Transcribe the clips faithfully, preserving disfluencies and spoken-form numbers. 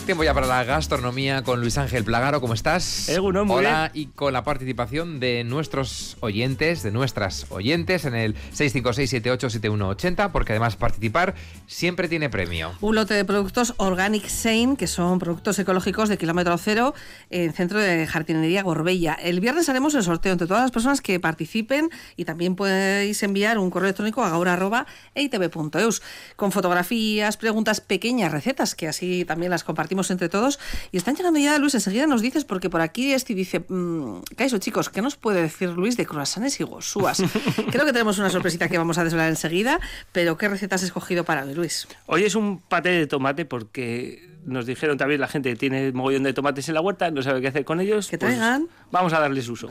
Tiempo ya para la gastronomía con Luis Ángel Plagaro. ¿Cómo estás? Egunon, muy Hola, bien. y con la participación de nuestros oyentes, de nuestras oyentes, en el seis cinco seis, siete ocho siete uno ocho cero, porque además participar siempre tiene premio. Un lote de productos Organic Sein, que son productos ecológicos de kilómetro cero, en Centro de Jardinería Gorbella. El viernes haremos el sorteo entre todas las personas que participen, y también podéis enviar un correo electrónico a gaur arroba e i te be punto eus con fotografías, preguntas, pequeñas recetas, que así también las compartimos entre todos. Y están llegando ya, Luis, enseguida nos dices, porque por aquí este dice, mmm, Kaiso, chicos, ¿qué nos puede decir Luis de croissants y gosúas? Creo que tenemos una sorpresita que vamos a desvelar enseguida, pero ¿qué receta has escogido para hoy, Luis? Hoy es un paté de tomate porque nos dijeron también la gente que tiene mogollón de tomates en la huerta, no sabe qué hacer con ellos. Que traigan. Pues vamos a darles uso.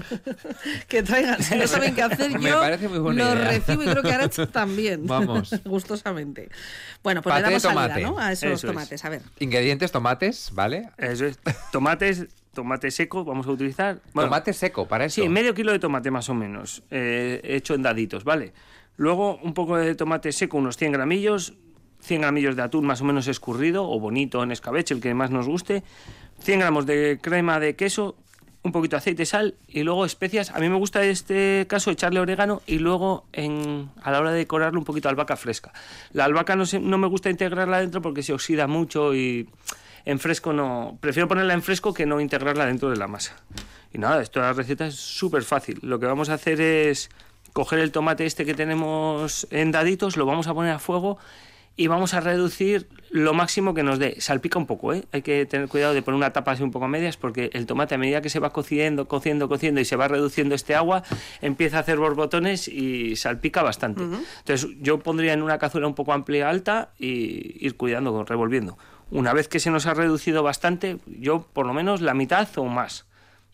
Que traigan, si no saben qué hacer, Me yo parece muy buena lo idea. recibo y creo que Arach también. Vamos. Gustosamente. Bueno, pues Paté le damos de salida, tomate. ¿no? A esos Eso es. tomates, a ver. Ingredientes: tomates, ¿vale? Eso es. Tomates, tomate seco vamos a utilizar. Bueno, tomate seco, para eso. sí, medio kilo de tomate más o menos, eh, hecho en daditos, ¿vale? Luego un poco de tomate seco, unos cien gramillos, cien gramillos de atún más o menos escurrido o bonito en escabeche, el que más nos guste, cien gramos de crema de queso, un poquito de aceite, sal y luego especias. A mí me gusta en este caso echarle orégano y luego en, a la hora de decorarlo un poquito de albahaca fresca. La albahaca no, se, no me gusta integrarla dentro porque se oxida mucho y en fresco no... Prefiero ponerla en fresco que no integrarla dentro de la masa. Y nada, esto la receta es súper fácil. Lo que vamos a hacer es coger el tomate este que tenemos en daditos, lo vamos a poner a fuego y vamos a reducir lo máximo que nos dé. Salpica un poco, ¿eh? Hay que tener cuidado de poner una tapa así un poco a medias porque el tomate, a medida que se va cociendo, cociendo, cociendo y se va reduciendo este agua, empieza a hacer borbotones y salpica bastante. Uh-huh. Entonces yo pondría en una cazuela un poco amplia, alta, y ir cuidando, revolviendo. Una vez que se nos ha reducido bastante, yo por lo menos la mitad o más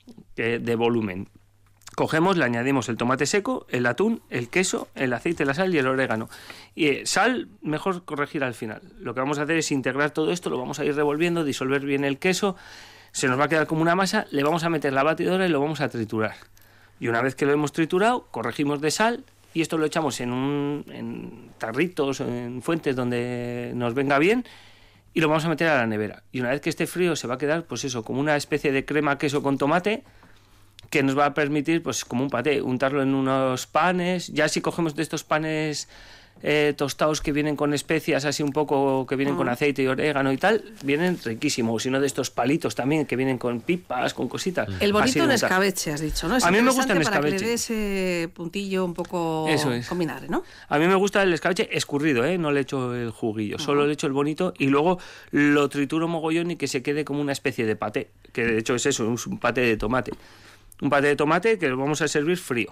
de, de volumen. Cogemos, le añadimos el tomate seco, el atún, el queso, el aceite, la sal y el orégano. Y eh, sal, mejor corregir al final. Lo que vamos a hacer es integrar todo esto, lo vamos a ir revolviendo, disolver bien el queso, se nos va a quedar como una masa, le vamos a meter la batidora y lo vamos a triturar. Y una vez que lo hemos triturado, corregimos de sal y esto lo echamos en, un, en tarritos, en fuentes donde nos venga bien y lo vamos a meter a la nevera. Y una vez que esté frío se va a quedar, pues eso, como una especie de crema queso con tomate, que nos va a permitir, pues como un paté, untarlo en unos panes. Ya si cogemos de estos panes eh, tostados que vienen con especias así un poco, que vienen mm. con aceite y orégano y tal, vienen riquísimos. Si no, de estos palitos también, que vienen con pipas, con cositas. El bonito en escabeche, has dicho, ¿no? Es a mí me gusta en escabeche. Para que le dé ese puntillo un poco combinable, ¿no? A mí me gusta el escabeche escurrido, ¿eh? No le echo el juguillo, uh-huh. Solo le echo el bonito y luego lo trituro mogollón y que se quede como una especie de paté, que de hecho es eso, es un paté de tomate. Un paté de tomate que lo vamos a servir frío.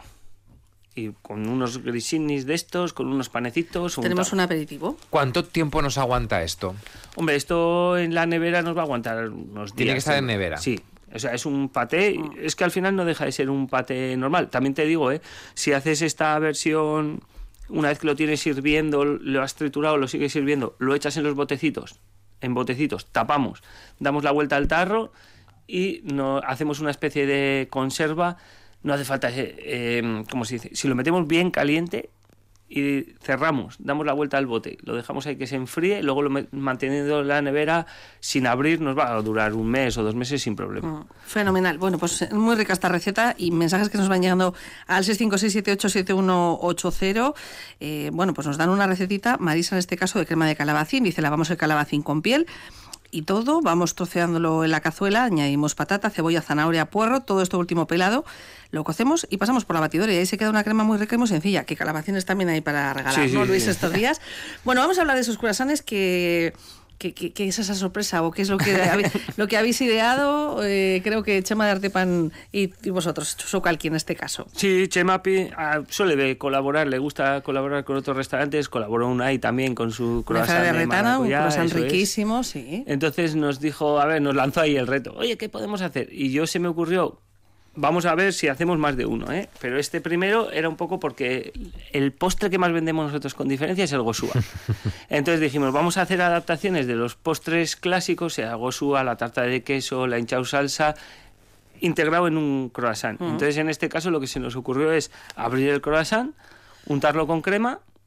Y con unos grisinis de estos, con unos panecitos. Tenemos un, un aperitivo. ¿Cuánto tiempo nos aguanta esto? Hombre, esto en la nevera nos va a aguantar unos días. Tiene que estar en nevera. Sí. O sea, es un paté. Mm. Es que al final no deja de ser un paté normal. También te digo, ¿eh? Si haces esta versión, una vez que lo tienes hirviendo, lo has triturado, lo sigues hirviendo, lo echas en los botecitos, en botecitos, tapamos, damos la vuelta al tarro y no, hacemos una especie de conserva. No hace falta, eh, eh, ¿cómo se dice? Si lo metemos bien caliente y cerramos, damos la vuelta al bote, lo dejamos ahí que se enfríe, luego lo manteniendo en la nevera sin abrir, nos va a durar un mes o dos meses sin problema. Mm, fenomenal. Bueno, pues muy rica esta receta y mensajes que nos van llegando al seis cinco seis, siete ocho siete uno ocho cero. Eh, bueno, pues nos dan una recetita, Marisa en este caso, de crema de calabacín. Dice, lavamos el calabacín con piel y todo, vamos troceándolo en la cazuela, añadimos patata, cebolla, zanahoria, puerro, todo esto último pelado, lo cocemos y pasamos por la batidora y ahí se queda una crema muy rica y muy sencilla, que calabacines también hay para regalar, sí, ¿no, sí, Luis, sí. estos días? Bueno, vamos a hablar de esos croissants que... ¿Qué, qué, ¿Qué es esa sorpresa o qué es lo que, lo que habéis ideado? Eh, creo que Chema de Artepan y, y vosotros, Socalqui en este caso. Sí, Chema Pi, ah, suele colaborar, le gusta colaborar con otros restaurantes, colaboró Unai también con su croissant de Retana, un croissant riquísimo, es. sí. Entonces nos dijo, a ver, nos lanzó ahí el reto, oye, ¿qué podemos hacer? Y yo se me ocurrió, vamos a ver si hacemos más de uno, ¿eh? Pero este primero era un poco porque el postre que más vendemos nosotros con diferencia es el gosúa. Entonces dijimos, vamos a hacer adaptaciones de los postres clásicos, sea gosúa, la tarta de queso, la hinchau salsa, integrado en un croissant. Uh-huh. Entonces en este caso lo que se nos ocurrió es abrir el croissant, untarlo con crema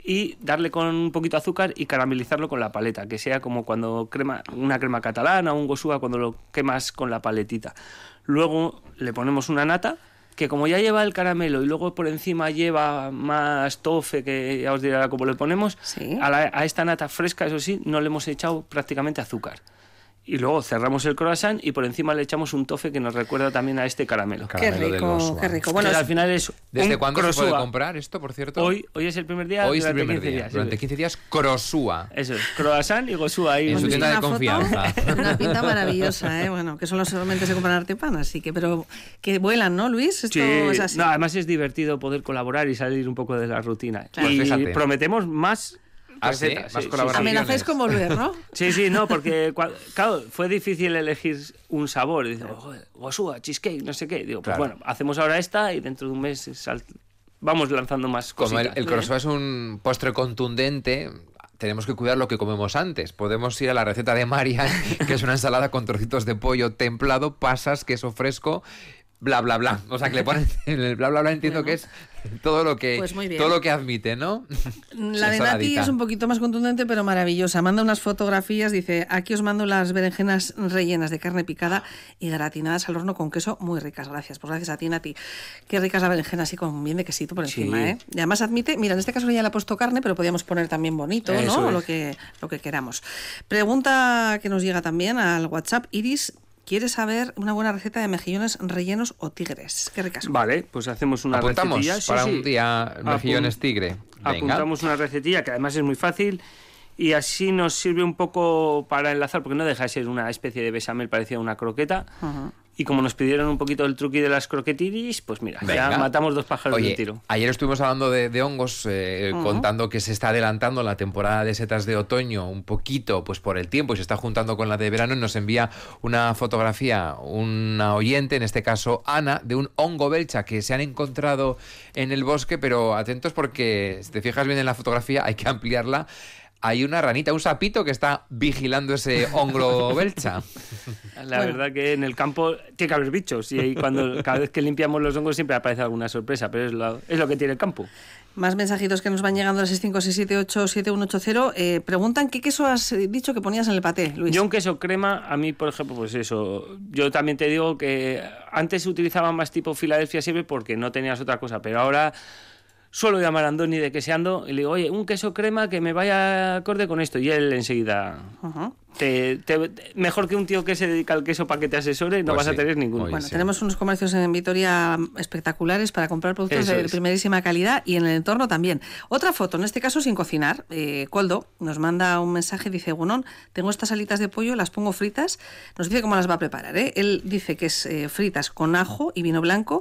y darle con un poquito de azúcar y caramelizarlo con la paleta, que sea como cuando crema, una crema catalana o un gosúa cuando lo quemas con la paletita. Luego le ponemos una nata, que como ya lleva el caramelo y luego por encima lleva más tofe, que ya os diré ahora cómo le ponemos, ¿Sí? a, la, a esta nata fresca, eso sí, no le hemos echado prácticamente azúcar. Y luego cerramos el croissant y por encima le echamos un tofe que nos recuerda también a este caramelo. Qué rico, qué rico. Bueno, al final es ¿Desde un cuándo croissant. se puede comprar esto, por cierto? Hoy, hoy es el primer día. Hoy es el durante primer quince día. días. Durante quince días, croissant. Eso es, croissant y gosúa ahí. En su tienda de Una foto, confianza. Una pinta maravillosa, ¿eh? Bueno, que solo solamente se compran Artepan, así que, pero que vuelan, ¿no, Luis? Esto Sí, es así. no, además es divertido poder colaborar y salir un poco de la rutina. Claro. Y Pues fíjate. prometemos más. Ah, sí, recetas, más sí, colaboraciones. Amenazáis con volver, ¿no? Sí, sí, no, porque cua- claro, fue difícil elegir un sabor. Y digo, "Joder, gosúa, cheesecake, no sé qué". Digo, pues Claro. bueno, hacemos ahora esta y dentro de un mes sal- vamos lanzando más Como el, cositas. el croissant es un postre contundente, tenemos que cuidar lo que comemos antes. Podemos ir a la receta de Marian, que es una ensalada con trocitos de pollo templado, pasas, queso fresco, bla, bla, bla. O sea, que le ponen en el bla, bla, bla, entiendo Bueno. que es todo lo que, Pues muy bien. todo lo que admite, ¿no? La de Nati es un poquito más contundente, pero maravillosa. Manda unas fotografías, dice, aquí os mando las berenjenas rellenas de carne picada y gratinadas al horno con queso, muy ricas. Gracias, pues gracias a ti, Nati. Qué ricas la berenjena, así con bien de quesito por encima, Sí. ¿eh? Y además admite, mira, en este caso ya le ha puesto carne, pero podíamos poner también bonito, Eso ¿no? es. Lo que, lo que queramos. Pregunta que nos llega también al WhatsApp, Iris. ¿Quieres saber una buena receta de mejillones rellenos o tigres? Qué ricas son. Vale, pues hacemos una Apuntamos recetilla. Sí, para sí. un día mejillones Apun- tigre. Venga. Apuntamos una recetilla que además es muy fácil y así nos sirve un poco para enlazar, porque no deja de ser una especie de bechamel parecida a una croqueta. Ajá. Y como nos pidieron un poquito el truqui de las croquetiris, pues mira, Venga. ya matamos dos pájaros de Oye, un tiro. ayer estuvimos hablando de, de hongos, eh, Ujú. contando que se está adelantando la temporada de setas de otoño un poquito, pues por el tiempo, y se está juntando con la de verano, y nos envía una fotografía, una oyente, en este caso Ana, de un hongo belcha que se han encontrado en el bosque, pero atentos porque, si te fijas bien en la fotografía, hay que ampliarla. Hay una ranita, un sapito que está vigilando ese hongo belcha. La Bueno. verdad que en el campo tiene que haber bichos y ahí cuando cada vez que limpiamos los hongos siempre aparece alguna sorpresa, pero es lo, es lo que tiene el campo. Más mensajitos que nos van llegando al seis cinco seis siete ocho siete uno ocho cero. Eh, preguntan qué queso has dicho que ponías en el paté, Luis. Yo un queso crema, a mí, por ejemplo, pues eso, yo también te digo que antes utilizaba más tipo Filadelfia siempre porque no tenías otra cosa, pero ahora suelo llamar a Andoni de Queseando y le digo, oye, un queso crema que me vaya acorde con esto, y él enseguida... Ajá. Te, te- mejor que un tío que se dedica al queso para que te asesore, no Pues vas sí. a tener ninguno. Oye, Bueno, sí. tenemos unos comercios en Vitoria espectaculares para comprar productos Eso de es. primerísima calidad y en el entorno también. Otra foto, en este caso sin cocinar. Eh, Coldo nos manda un mensaje, dice, Gunón, tengo estas alitas de pollo, las pongo fritas. Nos dice cómo las va a preparar, ¿eh? Él dice que es eh, fritas con ajo y vino blanco,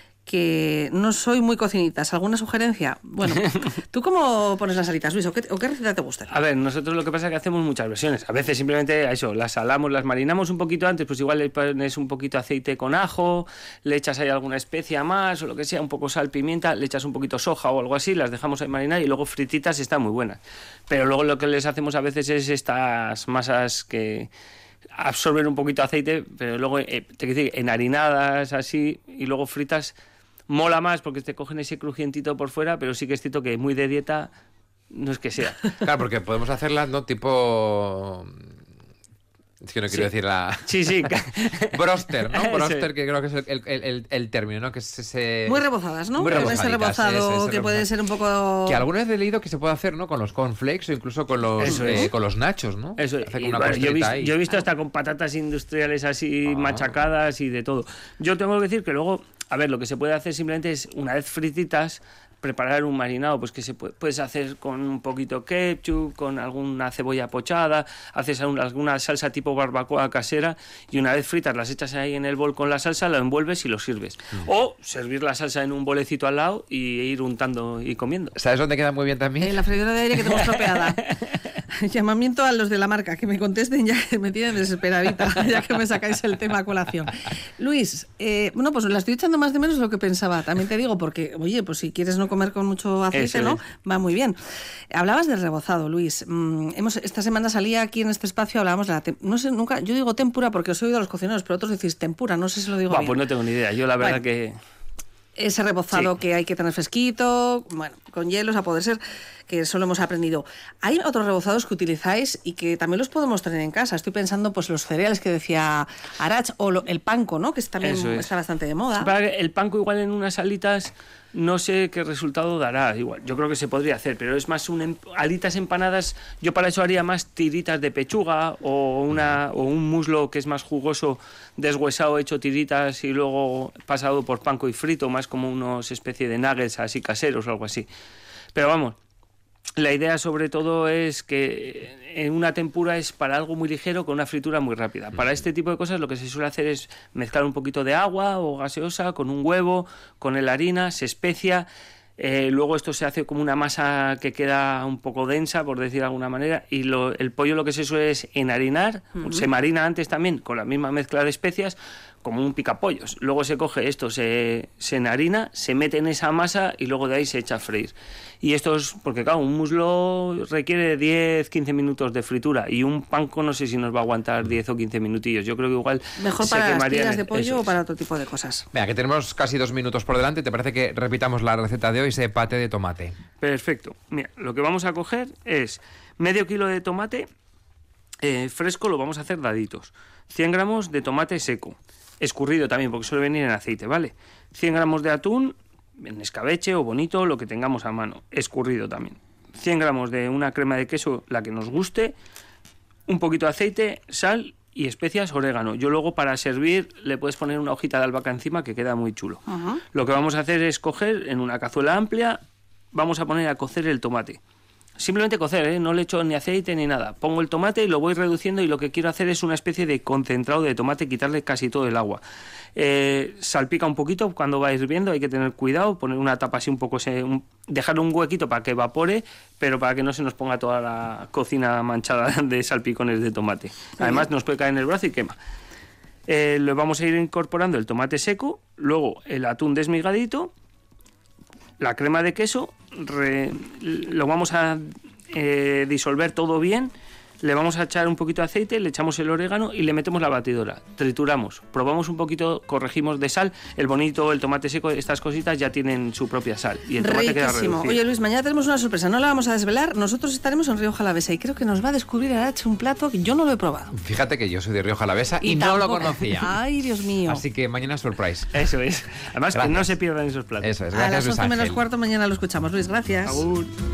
que no soy muy cocinitas. ¿Alguna sugerencia? Bueno, ¿tú cómo pones las alitas, Luis? ¿O qué, o qué receta te gusta? A ver, nosotros lo que pasa es que hacemos muchas versiones. A veces simplemente a eso, las salamos, las marinamos un poquito antes, pues igual le pones un poquito de aceite con ajo, le echas ahí alguna especia más o lo que sea, un poco sal, pimienta, le echas un poquito soja o algo así, las dejamos ahí marinar y luego frititas y están muy buenas. Pero luego lo que les hacemos a veces es estas masas que absorben un poquito de aceite, pero luego eh, te quiero decir, enharinadas así y luego fritas. Mola más porque te cogen ese crujientito por fuera, pero sí que es cierto que muy de dieta no es que sea. Claro, porque podemos hacerlas, ¿no? Tipo... Es que no quiero Sí. decir la... Sí, sí. Broster, ¿no? Eso Broster, es. que creo que es el, el- el- el término, ¿no? Que es ese... Muy rebozadas, ¿no? Muy Con ese rebozaditas, rebozado ese- ese que puede rebozado. ser un poco... Que alguna vez he leído que se puede hacer, ¿no? Con los cornflakes o incluso con los, Eso eh, es. con los nachos, ¿no? Eso, Hacer y una bueno, yo, he costrita visto, ahí. yo he visto hasta con patatas industriales así Ah. machacadas y de todo. Yo tengo que decir que luego, a ver, lo que se puede hacer simplemente es, una vez frititas, preparar un marinado, pues que se puede, puedes hacer con un poquito ketchup, con alguna cebolla pochada, haces alguna, alguna salsa tipo barbacoa casera y una vez fritas las echas ahí en el bol con la salsa, lo envuelves y lo sirves. Mm. O servir la salsa en un bolecito al lado y ir untando y comiendo. ¿Sabes dónde queda muy bien también? Eh, la freidora de aire que tengo estropeada. Llamamiento a los de la marca, que me contesten ya, que me tienen desesperadita, ya que me sacáis el tema a colación. Luis, eh, bueno, pues la estoy echando más de menos de lo que pensaba. También te digo, porque, oye, pues si quieres no comer con mucho aceite, Eso ¿no? es. Va muy bien. Hablabas del rebozado, Luis. Mm, hemos, esta semana salía aquí en este espacio, hablábamos de la... tem- No sé, nunca... Yo digo tempura porque os he oído a los cocineros, pero otros decís tempura, no sé si lo digo Buah, bien. pues no tengo ni idea. Yo la verdad Bueno. que... Ese rebozado Sí. que hay que tener fresquito, bueno, con hielos a poder ser, que eso lo hemos aprendido. Hay otros rebozados que utilizáis y que también los podemos tener en casa. Estoy pensando, pues, los cereales que decía Arach o lo, el panko, ¿no? Que también es. está bastante de moda. El panko igual en unas alitas no sé qué resultado dará. Igual, yo creo que se podría hacer, pero es más un alitas empanadas. Yo para eso haría más tiritas de pechuga o una o un muslo que es más jugoso, deshuesado, hecho tiritas y luego pasado por panko y frito, más como unos especie de nuggets así caseros o algo así. Pero vamos, la idea sobre todo es que en una tempura es para algo muy ligero con una fritura muy rápida. Para este tipo de cosas lo que se suele hacer es mezclar un poquito de agua o gaseosa con un huevo, con la harina, se especia. Eh, luego esto se hace como una masa que queda un poco densa, por decir de alguna manera, y lo, el pollo lo que se suele es enharinar, uh-huh. se marina antes también con la misma mezcla de especias, como un picapollos. Luego se coge esto, se, se enharina, se mete en esa masa y luego de ahí se echa a freír. Y esto es, porque claro, un muslo requiere diez a quince minutos de fritura y un panko no sé si nos va a aguantar diez o quince minutillos. Yo creo que igual mejor se para las quemaría tiras de pollo es. o para otro tipo de cosas. Venga, que tenemos casi dos minutos por delante. ¿Te parece que repitamos la receta de hoy, ese paté de tomate? Perfecto. Mira, lo que vamos a coger es medio kilo de tomate eh, fresco, lo vamos a hacer daditos. cien gramos de tomate seco, escurrido también, porque suele venir en aceite, ¿vale? cien gramos de atún, en escabeche o bonito, lo que tengamos a mano, escurrido también. cien gramos de una crema de queso, la que nos guste, un poquito de aceite, sal y especias, orégano. Yo luego para servir le puedes poner una hojita de albahaca encima que queda muy chulo. Uh-huh. Lo que vamos a hacer es coger en una cazuela amplia, vamos a poner a cocer el tomate. Simplemente cocer, ¿eh? No le echo ni aceite ni nada. Pongo el tomate y lo voy reduciendo y lo que quiero hacer es una especie de concentrado de tomate, quitarle casi todo el agua. Eh, salpica un poquito cuando va hirviendo, hay que tener cuidado, poner una tapa así un poco, se, un, dejarle un huequito para que evapore, pero para que no se nos ponga toda la cocina manchada de salpicones de tomate. Además nos puede caer en el brazo y quema. Eh, lo vamos a ir incorporando el tomate seco, luego el atún desmigadito, la crema de queso, re, lo vamos a eh, disolver todo bien, le vamos a echar un poquito de aceite, le echamos el orégano y le metemos la batidora, trituramos, probamos un poquito, corregimos de sal, el bonito, el tomate seco, estas cositas ya tienen su propia sal y el tomate queda reducido. Oye Luis, mañana tenemos una sorpresa, no la vamos a desvelar, nosotros estaremos en Rioja Alavesa y creo que nos va a descubrir Arach un plato que yo no lo he probado. Fíjate que yo soy de Rioja Alavesa y, y no lo conocía. Ay, Dios mío. Así que mañana surprise. Eso es. Además, gracias. Que no se pierdan esos platos. Eso es. Gracias, a las once menos cuarto mañana lo escuchamos. Luis, gracias. Agur.